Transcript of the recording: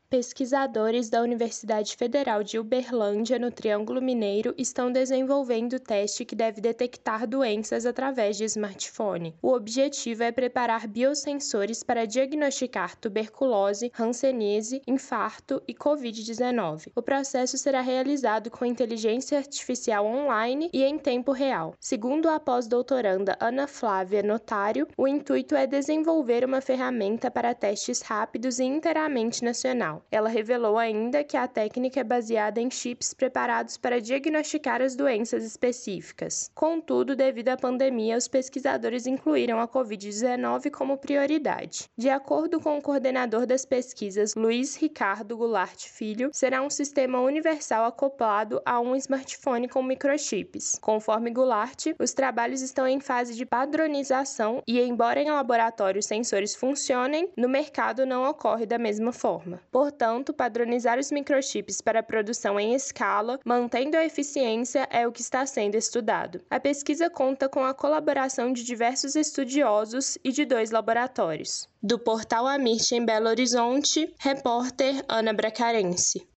Pesquisadores da Universidade Federal de Uberlândia, no Triângulo Mineiro, estão desenvolvendo o teste que deve detectar doenças através de smartphone. O objetivo é preparar biosensores para diagnosticar tuberculose, hanseníase, infarto e Covid-19. O processo será realizado com inteligência artificial online e em tempo real. Segundo a pós-doutoranda Ana Flávia Notário, o intuito é desenvolver uma ferramenta para testes rápidos e inteiramente nacional. Ela revelou ainda que a técnica é baseada em chips preparados para diagnosticar as doenças específicas. Contudo, devido à pandemia, os pesquisadores incluíram a Covid-19 como prioridade. De acordo com o coordenador das pesquisas, Luiz Ricardo Goulart Filho, será um sistema universal acoplado a um smartphone com microchips. Conforme Goulart, os trabalhos estão em fase de padronização e, embora em laboratório os sensores funcionem, no mercado não ocorre da mesma forma. Portanto, padronizar os microchips para produção em escala, mantendo a eficiência, é o que está sendo estudado. A pesquisa conta com a colaboração de diversos estudiosos e de 2 laboratórios. Do portal Amirte em Belo Horizonte, repórter Ana Bracarense.